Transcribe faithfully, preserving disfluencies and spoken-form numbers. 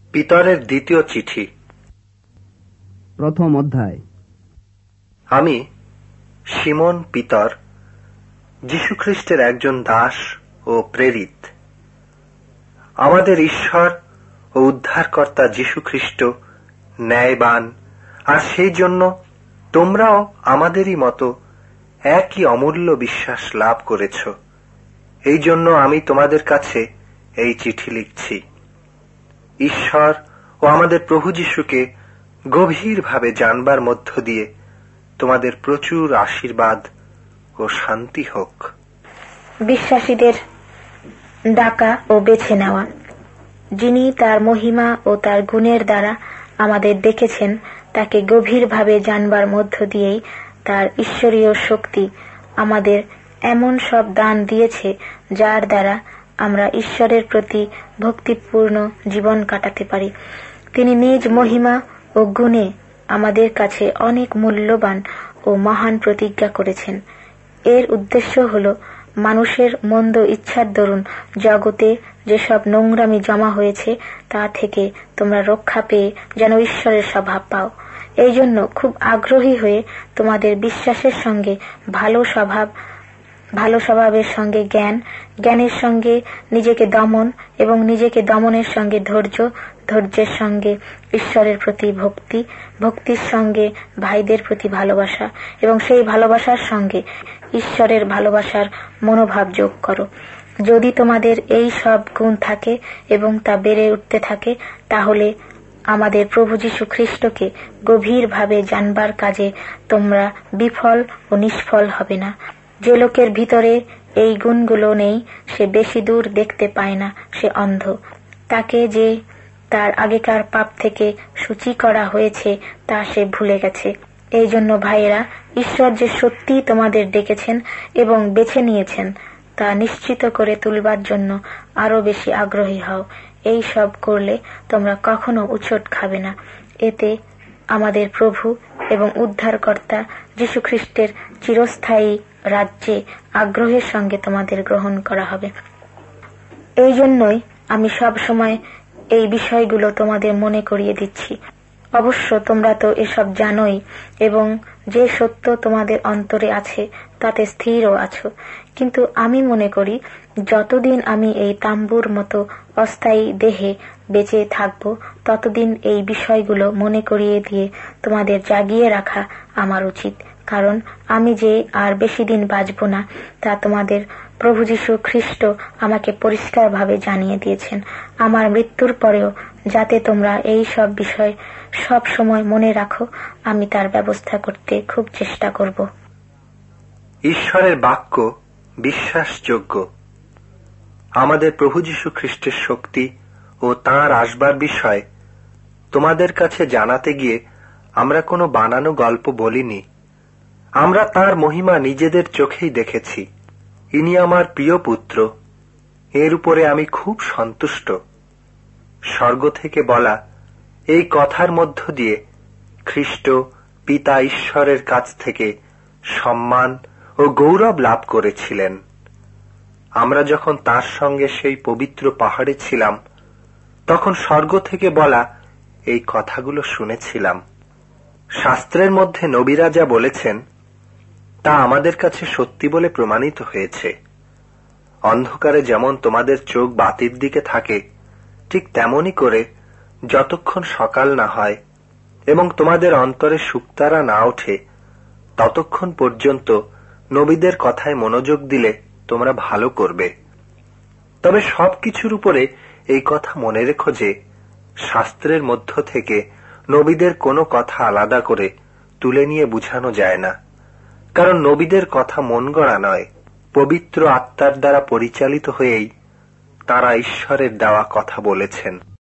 পিতরের দ্বিতীয় চিঠি। প্রথম অধ্যায়। আমি শিমন পিতর, যীশুখ্রিস্টের একজন দাস ও প্রেরিত। আমাদের ঈশ্বর ও উদ্ধারকর্তা যীশুখ্রিস্ট ন্যায়বান, আর সেই জন্য তোমরাও আমাদেরই মতো একই অমূল্য বিশ্বাস লাভ করেছ। এই জন্য আমি তোমাদের কাছে এই চিঠি লিখছি। ঈশ্বর ও আমাদের প্রভু যীশুকে গভীরভাবে জানবার মধ্য দিয়ে তোমাদের প্রচুর আশীর্বাদ ও শান্তি হোক। বিশ্বাসীদের ডাকা ও বেছে নেওয়া, যিনি তার মহিমা ও তার গুণের দ্বারা আমাদের দেখেছেন, তাকে গভীরভাবে জানবার মধ্য দিয়েই তার ঈশ্বরীয় শক্তি আমাদের এমন সব দান দিয়েছে, যার দ্বারা আমরা ঈশ্বরের প্রতি ভক্তিপূর্ণ জীবন কাটাতে পারি। তিনি নিজ মহিমা ও গুণে আমাদের কাছে অনেক মূল্যবান ও মহান প্রতিজ্ঞা করেছেন। এর উদ্দেশ্য হল মানুষের মন্দ ইচ্ছার দরুন জগতে যেসব নোংরামি জমা হয়েছে তা থেকে তোমরা রক্ষা পেয়ে যেন ঈশ্বরের স্বভাব পাও। এই জন্য খুব আগ্রহী হয়ে তোমাদের বিশ্বাসের সঙ্গে ভালো স্বভাব, ভালো স্বভাবের সঙ্গে জ্ঞান, জ্ঞানের সঙ্গে নিজেকে দমন এবং নিজেকে দমনের সঙ্গে ধৈর্য, ধৈর্যের সঙ্গে ঈশ্বরের প্রতি ভক্তি, ভক্তির সঙ্গে ভাইদের প্রতি ভালোবাসা এবং সেই ভালোবাসার সঙ্গে ঈশ্বরের ভালোবাসার মনোভাব যোগ করো। যদি তোমাদের এই সব গুণ থাকে এবং তা বেড়ে উঠতে থাকে, তাহলে আমাদের প্রভু যীশু খ্রিস্টকে গভীরভাবে জানবার কাজে তোমরা বিফল ও নিষ্ফল হবে না। যে লোকের ভিতরে এই গুণগুলো নেই, সে বেশি দূর দেখতে পায় না, সে অন্ধ। তাকে যে তার আগেকার পাপ থেকে সূচি করা হয়েছে তা সে ভুলে গেছে। এই জন্য ভাইয়েরা, ঈশ্বর যে সত্যি তোমাদের ডেকেছেন এবং বেছে নিয়েছেন তা নিশ্চিত করে তুলবার জন্য আরো বেশি আগ্রহী হও। এই সব করলে তোমরা কখনো উচট খাবে না। এতে আমাদের প্রভু এবং উদ্ধারকর্তা যীশুখ্রিস্টের চিরস্থায়ী রাজ্যে আগ্রহের সঙ্গে তোমাদের গ্রহণ করা হবে। এই জন্যই আমি সব সময় এই বিষয়গুলো তোমাদের মনে করিয়ে দিচ্ছি। অবশ্য তোমরা তো এসব জানোই এবং যে সত্য তোমাদের অন্তরে আছে তাতে স্থিরও আছো। কিন্তু আমি মনে করি, যতদিন আমি এই তাম্বুর মতো অস্থায়ী দেহে বেঁচে থাকব, ততদিন এই বিষয়গুলো মনে করিয়ে দিয়ে তোমাদের জাগিয়ে রাখা আমার উচিত। কারণ আমি যে আর বেশি দিন বাঁচব না, তা তোমাদের প্রভু যীশু খ্রিস্ট আমাকে পরিষ্কারভাবে জানিয়ে দিয়েছেন। আমার মৃত্যুর পরেও যাতে তোমরা এই সব বিষয় সব সময় মনে রাখো, আমি তার ব্যবস্থা করতে খুব চেষ্টা করব। ঈশ্বরের বাক্য বিশ্বাসযোগ্য। আমাদের প্রভু যীশু খ্রিস্টের শক্তি ও তাঁর আসবার বিষয় তোমাদের কাছে জানাতে গিয়ে আমরা কোনো বানানো গল্প বলিনি। আমরা তাঁর মহিমা নিজেদের চোখেই দেখেছি। ইনি আমার প্রিয় পুত্র, এর উপরে আমি খুব সন্তুষ্ট। স্বর্গ থেকে বলা এই কথার মধ্য দিয়ে খ্রিস্ট পিতা ঈশ্বরের কাছ থেকে সম্মান ও গৌরব লাভ করেছিলেন। আমরা যখন তার সঙ্গে সেই পবিত্র পাহাড়ে ছিলাম, তখন স্বর্গ থেকে বলা এই কথাগুলো শুনেছিলাম। শাস্ত্রের মধ্যে নবীরা যা বলেছেন তা আমাদের কাছে সত্যি বলে প্রমাণিত হয়েছে। অন্ধকারে যেমন তোমাদের চোখ বাতির দিকে থাকে, ঠিক তেমনি করে যতক্ষণ সকাল না হয় এবং তোমাদের অন্তরে শুকতারা না ওঠে, ততক্ষণ পর্যন্ত নবীদের কথায় মনোযোগ দিলে তোমরা ভালো করবে। তবে সবকিছুর উপরে এই কথা মনে রেখো যে শাস্ত্রের মধ্য থেকে নবীদের কোনো কথা আলাদা করে তুলে নিয়ে বুঝানো যায় না। কারণ নবীদের কথা মন গড়া নয়, পবিত্র আত্মার দ্বারা পরিচালিত হয়েই তাঁরা ঈশ্বরের দেওয়া কথা বলেছেন।